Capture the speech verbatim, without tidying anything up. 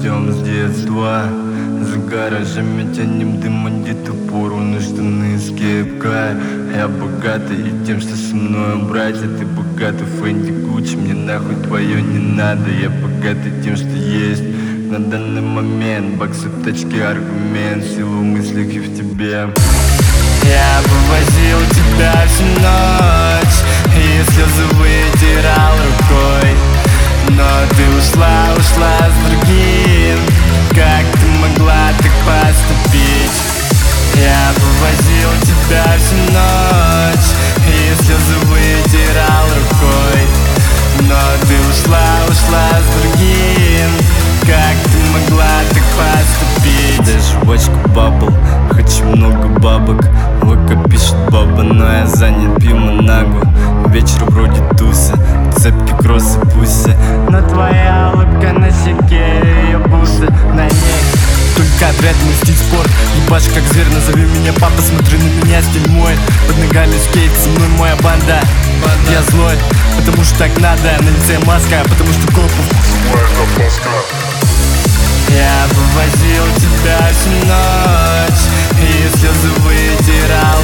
ждем с детства. За гаражами тянем дым, где-то порваны штаны с кепкой. Я богатый и тем, что со мной братья. Ты богатый, Фэнди, Гуччи, мне нахуй твое не надо. Я богатый тем, что есть на данный момент. Баксы, тачки, аргумент, силу в мыслях и в тебе. Я вывозил тебя всю ночь и слезы вытирал рукой. Но ты ушла, ушла с другим. Как ты могла так поступить? Я вывозил тебя всю ночь и слезы вытирал рукой. Но ты ушла, ушла с другим. Как ты могла так поступить? Даже бочку бабл, хочу много бабок. Лука пишет баба, но я занят, пью манагу. Вечер вроде туса, цепки, кроссы, пуси. Но твоя улыбка на щеке, ее бусы на ней. Только отрядный стиль спорт, ебашь как зверь, назови меня папа. Смотри на меня, стиль мой, под ногами скейт, со мной моя банда. Я злой, потому что так надо, на лице маска, потому что копов я вывозил тебя всю ночь и слезы вытирал